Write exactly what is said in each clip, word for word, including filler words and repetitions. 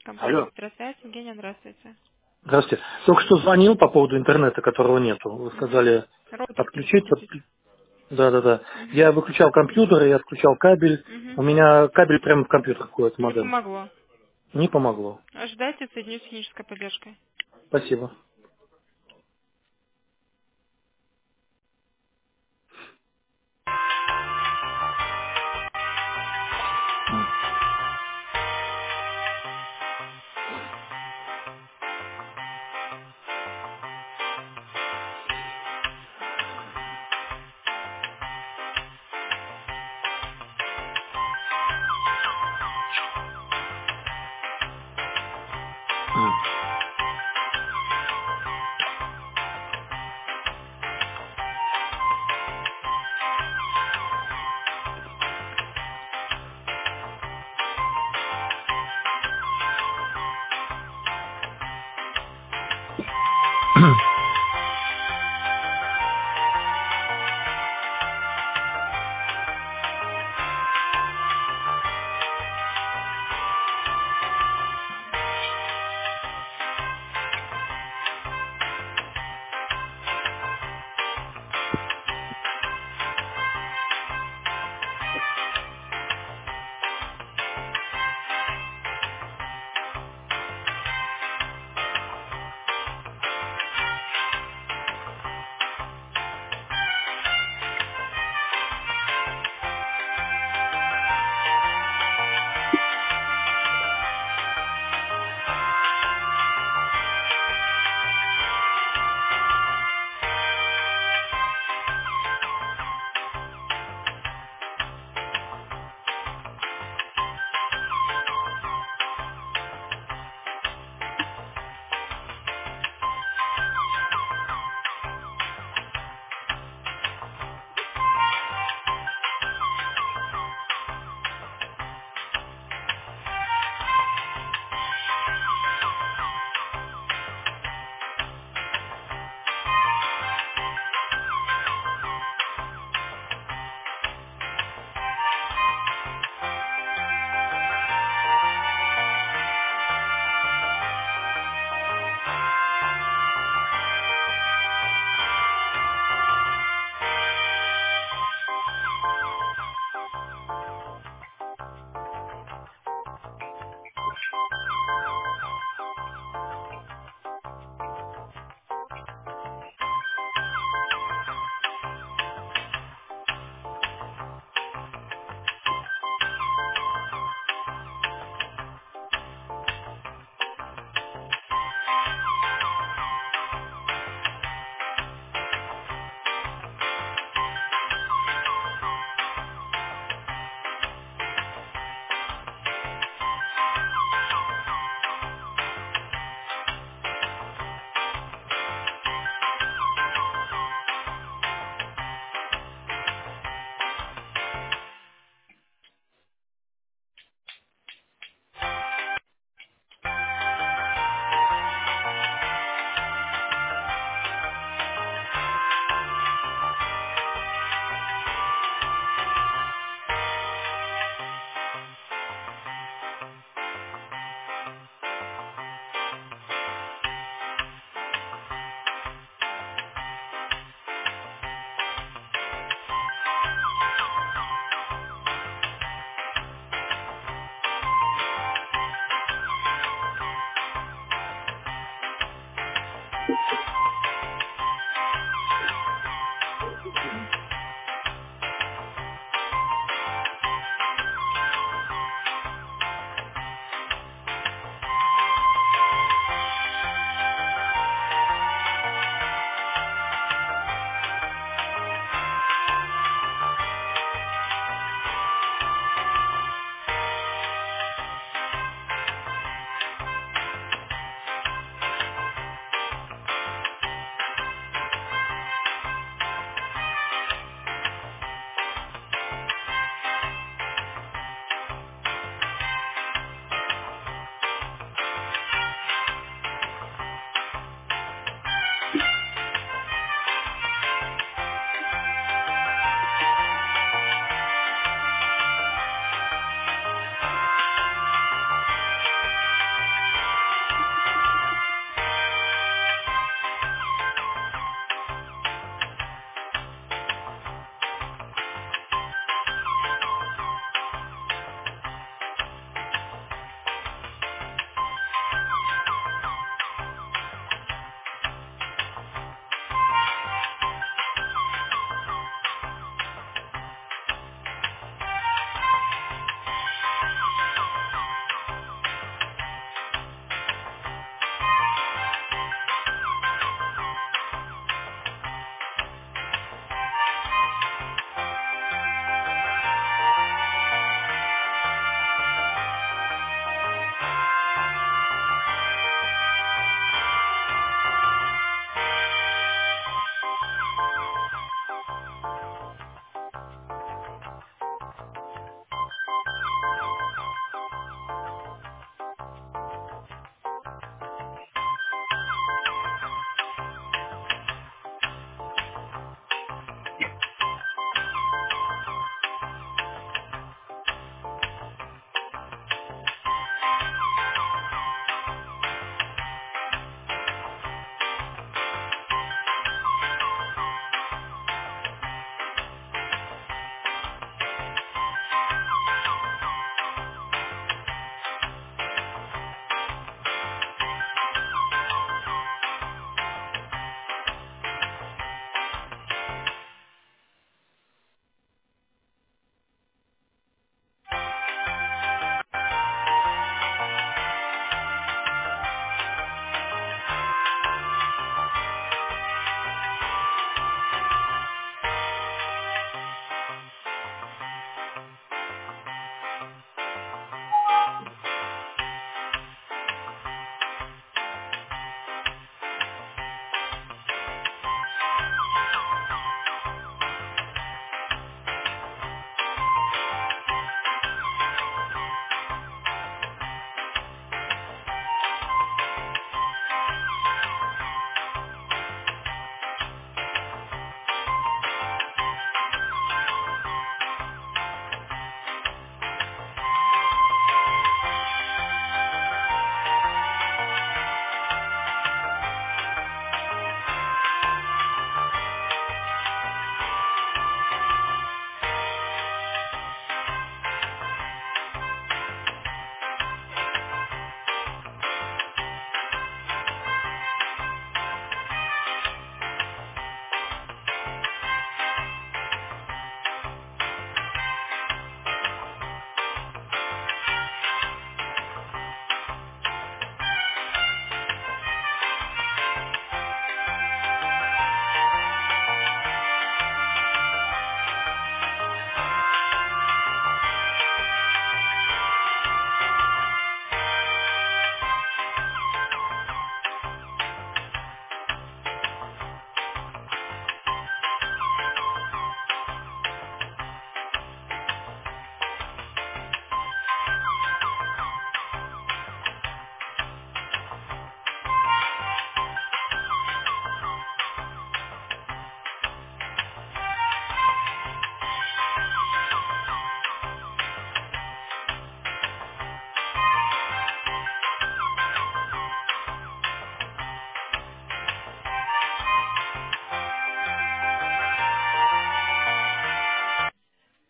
Компания Алло. «Электросвязь». Евгения, здравствуйте. Здравствуйте. Только что звонил по поводу интернета, которого нету. Вы Угу. сказали Роутер отключить. переподключить. под- Да, да, да. Угу. Я выключал компьютер, я отключал кабель. У Угу. меня кабель прямо в компьютер входит, Не модем. помогло. Не помогло. Ожидайте, соединюсь с технической поддержкой. Спасибо. М, м.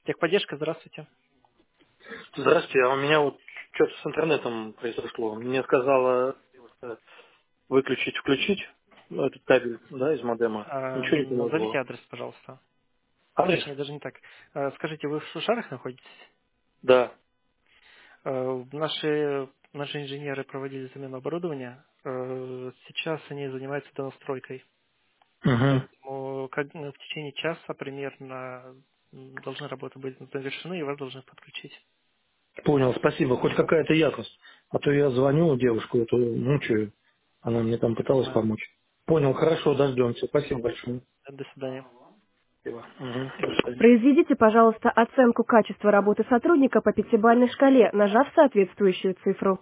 Техподдержка, здравствуйте. Здравствуйте, а у меня вот что-то с интернетом произошло. Мне сказала э, выключить, включить ну, этот кабель, да, из модема. А, Ничего не назовите помогло. адрес, пожалуйста. Адрес? Точнее, даже не так. А, скажите, вы в Шушарах находитесь? Да. А, наши, наши инженеры проводили замену оборудования. А, сейчас они занимаются донастройкой. Угу. Поэтому как, ну, в течение часа примерно м, должны работы быть завершены, и вас должны подключить. Понял, спасибо. Хоть какая-то ясность. А то я звоню девушку, эту мучаю. Она мне там Я пыталась понимаю. помочь. Понял, хорошо, дождемся. Спасибо большое. До свидания. Спасибо. Мгм. До свидания. Произведите, пожалуйста, оценку качества работы сотрудника по пятибалльной шкале, нажав соответствующую цифру.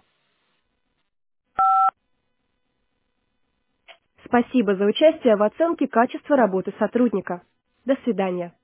Спасибо за участие в оценке качества работы сотрудника. До свидания.